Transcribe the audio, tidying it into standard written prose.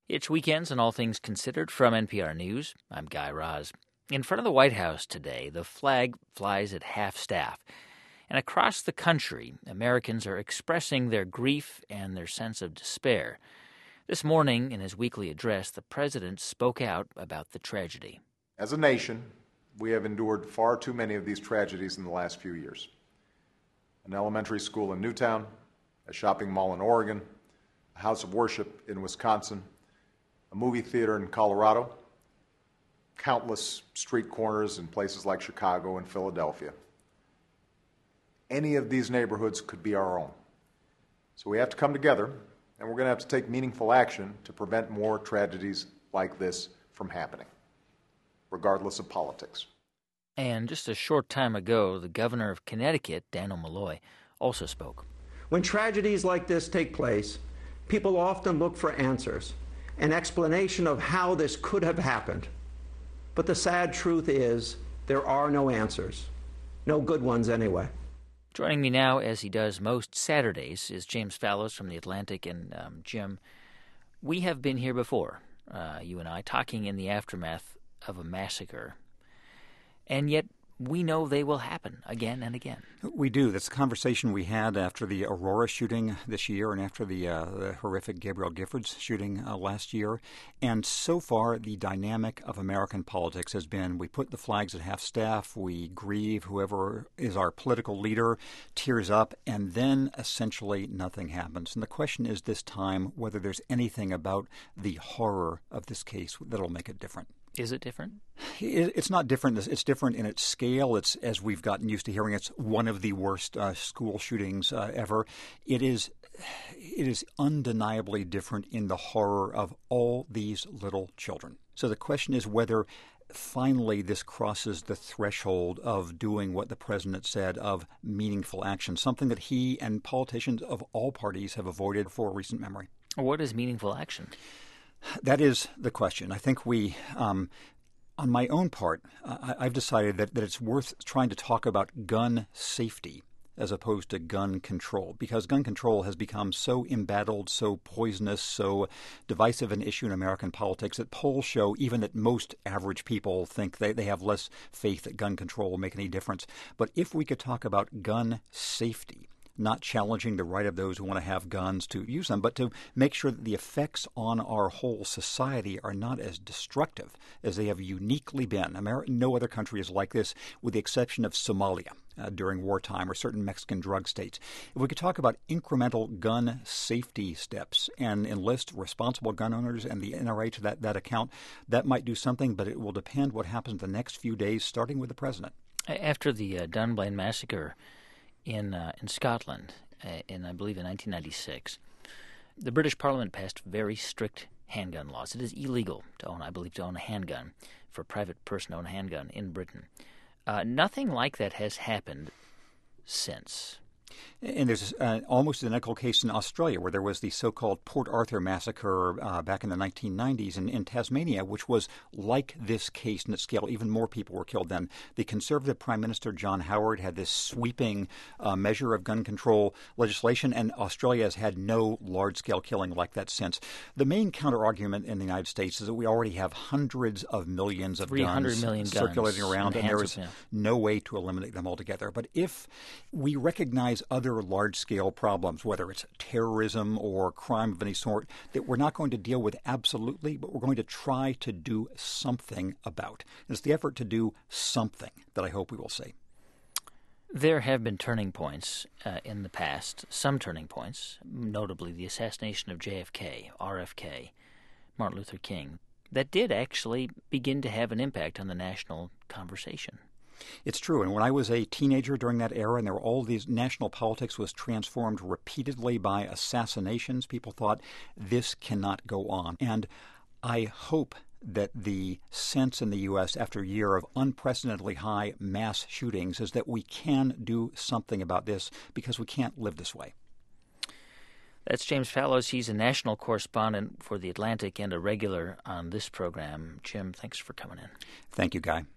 It's Weekends and All Things Considered from NPR News. I'm Guy Raz. In front of the White House today, the flag flies at half-staff. And across the country, Americans are expressing their grief and their sense of despair. This morning, in his weekly address, the president spoke out about the tragedy. As a nation, we have endured far too many of these tragedies in the last few years. An elementary school in Newtown, a shopping mall in Oregon, a house of worship in Wisconsin, a movie theater in Colorado, countless street corners in places like Chicago and Philadelphia. Any of these neighborhoods could be our own. So we have to come together, and we're going to have to take meaningful action to prevent more tragedies like this from happening, regardless of politics. And just a short time ago, the governor of Connecticut, Dannel Malloy, also spoke. When tragedies like this take place, people often look for answers, an explanation of how this could have happened. But the sad truth is, there are no answers. No good ones, anyway. Joining me now, as he does most Saturdays, is James Fallows from The Atlantic. And Jim, we have been here before, you and I, talking in the aftermath of a massacre. And yet we know they will happen again and again. We do. That's the conversation we had after the Aurora shooting this year and after the horrific Gabrielle Giffords shooting last year. And so far, the dynamic of American politics has been we put the flags at half-staff, we grieve whoever is our political leader, tears up, and then essentially nothing happens. And the question is this time whether there's anything about the horror of this case that'll make it different. Is it different? It's not different. It's different in its scale. It's, as we've gotten used to hearing, it's one of the worst school shootings ever. It is undeniably different in the horror of all these little children. So the question is whether finally this crosses the threshold of doing what the president said of meaningful action, something that he and politicians of all parties have avoided for recent memory. What is meaningful action? That is the question. I think we, on my own part, I've decided that it's worth trying to talk about gun safety as opposed to gun control, because gun control has become so embattled, so poisonous, so divisive an issue in American politics that polls show even that most average people think they have less faith that gun control will make any difference. But if we could talk about gun safety, not challenging the right of those who want to have guns to use them, but to make sure that the effects on our whole society are not as destructive as they have uniquely been. No other country is like this, with the exception of Somalia during wartime or certain Mexican drug states. If we could talk about incremental gun safety steps and enlist responsible gun owners and the NRA to that account, that might do something, but it will depend what happens the next few days, starting with the president. After the Dunblane massacre in Scotland, I believe in 1996, the British Parliament passed very strict handgun laws. It is illegal to own a handgun, for a private person to own a handgun in Britain. Nothing like that has happened since. And there's almost an identical case in Australia where there was the so-called Port Arthur massacre back in the 1990s in Tasmania, which was like this case in its scale. Even more people were killed then. The Conservative Prime Minister John Howard had this sweeping measure of gun control legislation, and Australia has had no large-scale killing like that since. The main counter-argument in the United States is that we already have hundreds of millions of 300 million guns circulating around, and there is no way to eliminate them altogether. But if we recognize other large-scale problems, whether it's terrorism or crime of any sort, that we're not going to deal with absolutely, but we're going to try to do something about. It's the effort to do something that I hope we will see. There have been turning points in the past, some turning points, notably the assassination of JFK, RFK, Martin Luther King, that did actually begin to have an impact on the national conversation. It's true. And when I was a teenager during that era, and there were all these, national politics was transformed repeatedly by assassinations, people thought this cannot go on. And I hope that the sense in the U.S. after a year of unprecedentedly high mass shootings is that we can do something about this, because we can't live this way. That's James Fallows. He's a national correspondent for The Atlantic and a regular on this program. Jim, thanks for coming in. Thank you, Guy.